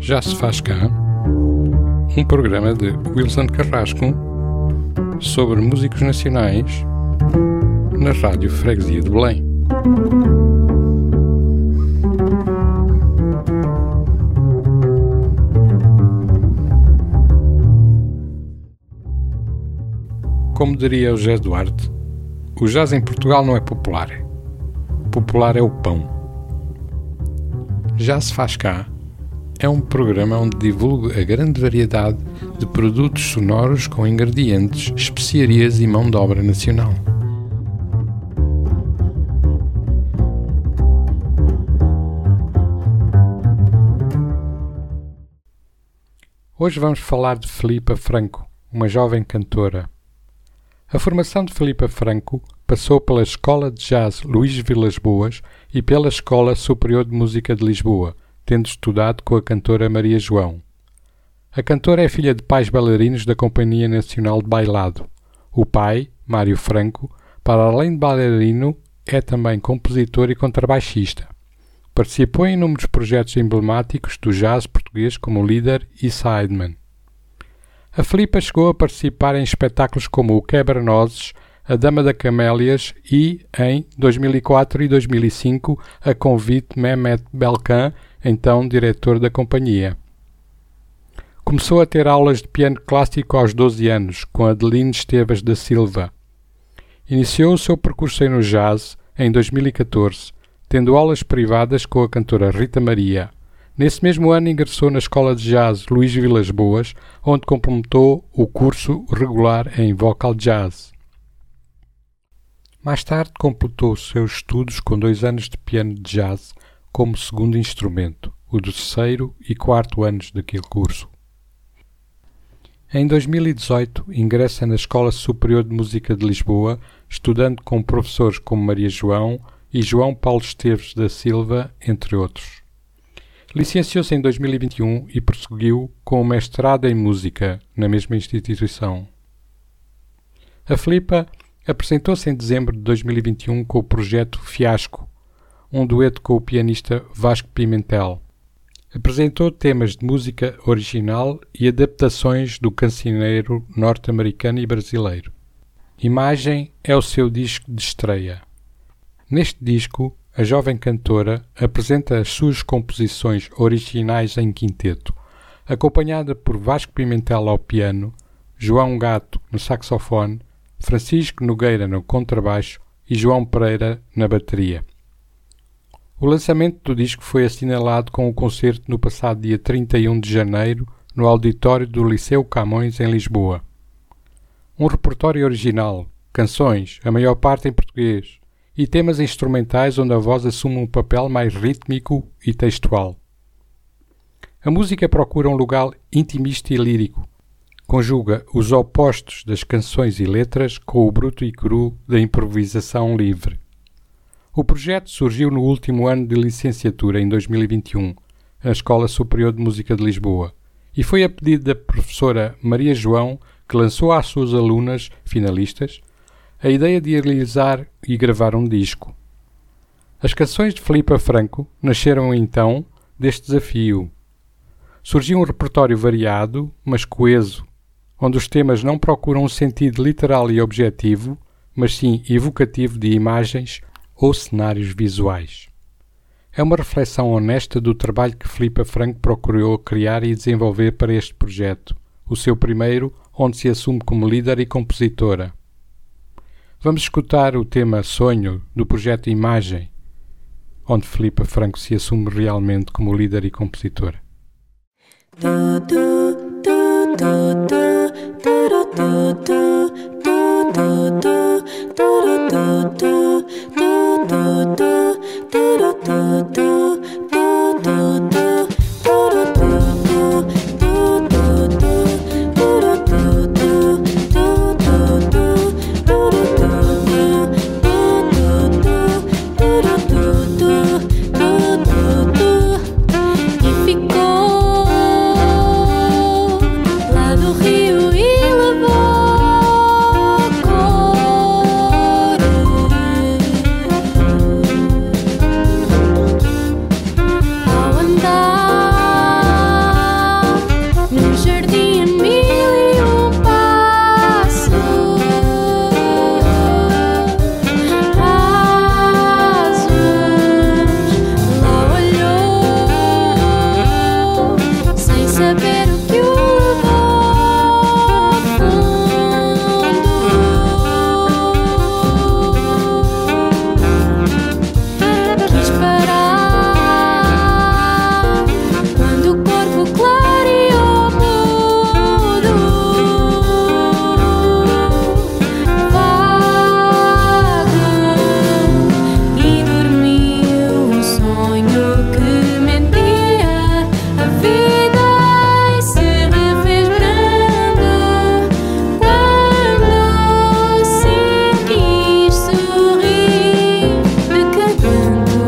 Já se faz cá, um programa de Wilson Carrasco sobre músicos nacionais na Rádio Freguesia de Belém. Como diria o José Duarte, o jazz em Portugal não é popular. Popular é o pão. Já se faz cá é um programa onde divulgo a grande variedade de produtos sonoros com ingredientes, especiarias e mão de obra nacional. Hoje vamos falar de Filipa Franco, uma jovem cantora. A formação de Filipa Franco passou pela Escola de Jazz Luís Vilas Boas e pela Escola Superior de Música de Lisboa, tendo estudado com a cantora Maria João. A cantora é filha de pais bailarinos da Companhia Nacional de Bailado. O pai, Mário Franco, para além de bailarino, é também compositor e contrabaixista. Participou em inúmeros projetos emblemáticos do jazz português como líder e sideman. A Filipa chegou a participar em espetáculos como o Quebra-Nozes, a Dama da Camélias e, em 2004 e 2005, a convite de Mehmet Belkan, então diretor da companhia. Começou a ter aulas de piano clássico aos 12 anos, com Adelino Esteves da Silva. Iniciou o seu percurso no jazz em 2014, tendo aulas privadas com a cantora Rita Maria. Nesse mesmo ano ingressou na Escola de Jazz Luís Vilas Boas, onde complementou o curso regular em Vocal Jazz. Mais tarde completou os seus estudos com 2 anos de piano de jazz como segundo instrumento, o terceiro e quarto anos daquele curso. Em 2018 ingressa na Escola Superior de Música de Lisboa, estudando com professores como Maria João e João Paulo Esteves da Silva, entre outros. Licenciou-se em 2021 e prosseguiu com o mestrado em música na mesma instituição. A Filipa apresentou-se em dezembro de 2021 com o projeto Fiasco, um dueto com o pianista Vasco Pimentel. Apresentou temas de música original e adaptações do cancioneiro norte-americano e brasileiro. Imagem é o seu disco de estreia. Neste disco, a jovem cantora apresenta as suas composições originais em quinteto, acompanhada por Vasco Pimentel ao piano, João Gato no saxofone, Francisco Nogueira no contrabaixo e João Pereira na bateria. O lançamento do disco foi assinalado com um concerto no passado dia 31 de janeiro no auditório do Liceu Camões em Lisboa. Um repertório original, canções, a maior parte em português, e temas instrumentais onde a voz assume um papel mais rítmico e textual. A música procura um lugar intimista e lírico. Conjuga os opostos das canções e letras com o bruto e cru da improvisação livre. O projeto surgiu no último ano de licenciatura, em 2021, na Escola Superior de Música de Lisboa, e foi a pedido da professora Maria João que lançou às suas alunas finalistas a ideia de realizar e gravar um disco. As canções de Filipa Franco nasceram então deste desafio. Surgiu um repertório variado, mas coeso, onde os temas não procuram um sentido literal e objetivo, mas sim evocativo de imagens ou cenários visuais. É uma reflexão honesta do trabalho que Filipa Franco procurou criar e desenvolver para este projeto, o seu primeiro, onde se assume como líder e compositora. Vamos escutar o tema Sonho do projeto Imagem, onde Filipa Franco se assume realmente como líder e compositora. E ficou saber o que o levou ao fundo. Quis parar quando o corpo clareou mudo, vago, e dormiu um sonho que mentia a vida e se refez brando quando sim quis sorrir, decadendo.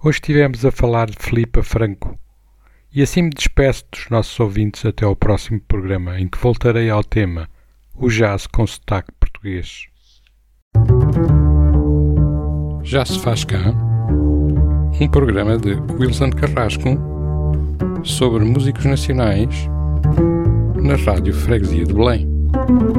Hoje estivemos a falar de Filipa Franco. E assim me despeço dos nossos ouvintes até ao próximo programa, em que voltarei ao tema o jazz com sotaque português. Já se faz cá um programa de Wilson Carrasco sobre músicos nacionais na Rádio Freguesia de Belém.